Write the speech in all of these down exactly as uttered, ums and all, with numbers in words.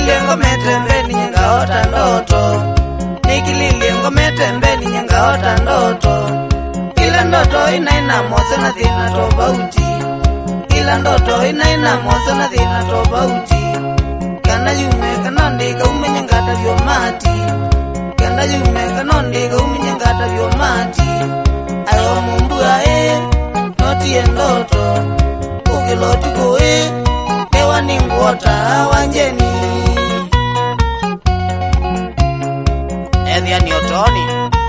Nikililie ngome tembeni nyengaota ndoto, nikililie ngome tembeni nyengaota ndoto. Kila ndoto inaina mozo na dhina tofauti, kila ndoto inaina mozo na dhina tofauti. Kana yume kanondika umenyangata vyomati, kana yume kanondika umenyangata vyomati. Ayo mumbua e, noti e ndoto, ukilotuko e, ewa ninguota wanjeni. Edhia ni otoni.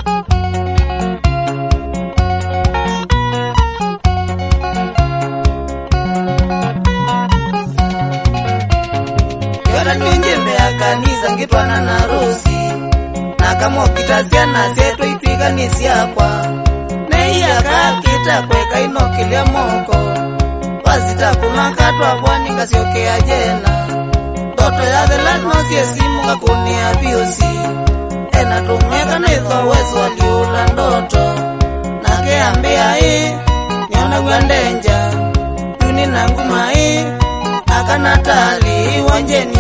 Yora nyunjembe ya kanisa ngitwana na rusi, na kama ukitazia na zetu ipika nisi yakwa. Neiya kakita kweka inokilia moko, wazita kumakatwa kwani kasiokea jena. Toto ya dhelano siye simu kakuni ya biusi, ena tumweka na itho wezo waliula ndoto. Na keambia hii, nyona guandenja, yuni nanguma hii, aka Natali wanjeni.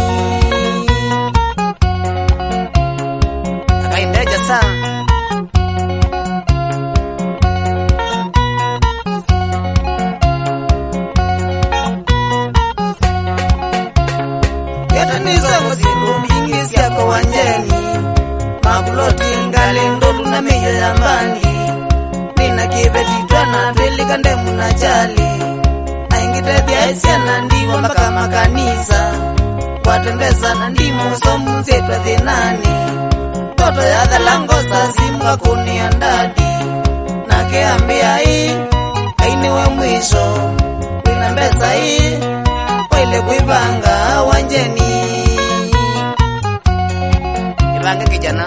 Aka indeja sana. Kwa wanjeni mabuloti ngali ndotu na miyo ya mbani. Nina kibeti tuana tuelika ndemu na jali, na ingite vya isia na ndiwa mpaka makanisa. Watembeza na ndimu somu zetu dhinani. Toto ya dhalangoza simu kuni ya ndadi, na keambia hii ainiwe mwisho. Winambeza hii waile kuipanga wanjeni. Ibanga kijana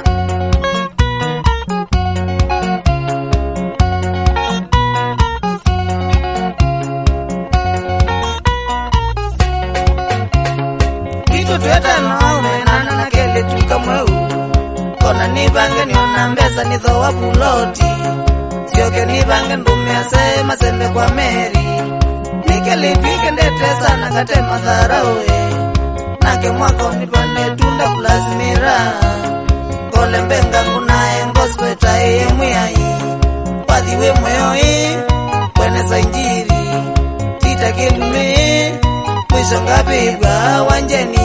Kito tueta na umenana na kele tukamweu. Kona nibange niona mbeza nitho wa buloti, sioke nibange ndumia sema sembe kwa Meri. Nikele tuike ndete sana kate madharawe, nake mwaka unipane tunda kulazimira. Kole mbenga kunae ngospeta eye mwai, wadhiwe mweo ee, kweneza injiri. Tita kilume, mwisho ngapigwa wanjeni.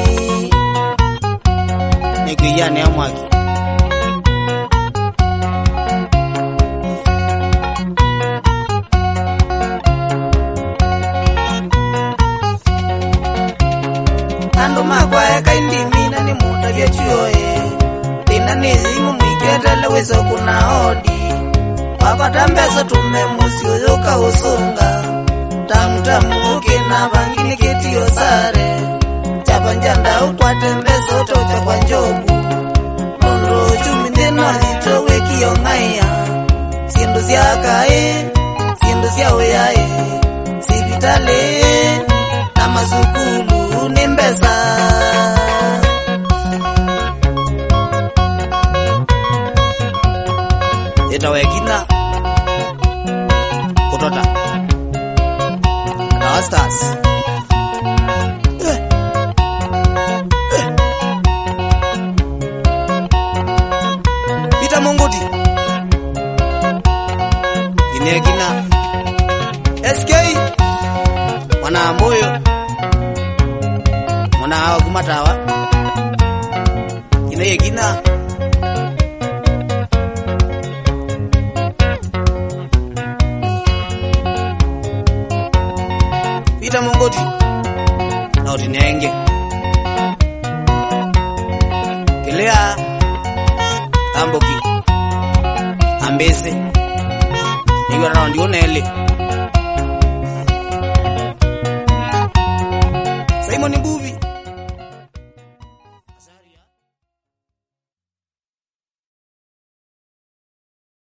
Nikuyane ya mwaki Anduma kwa eka indimina ni muda vya chuoe. Tina nizimu mwiketele wezo kuna hodi, wakata mbezo tumemusi uyoka usunga. Tamu tamu ukina vangini kitio sare, chapa njanda ukwate mbezo tocha kwa njogu. Nondo chumi ndeno alito weki yongaya, sindu siaka e, sindu siya uyae. Sipitale na masukulu ni mbeza. Itawekina kutota na stars eh. Eh. Pita Munguti inekina S K mwana moyo mwana hawa kumatawa inekina Pita Munguti na utinenge Kilea Amboki Ambese Niwa round yonele Simon Mbuvi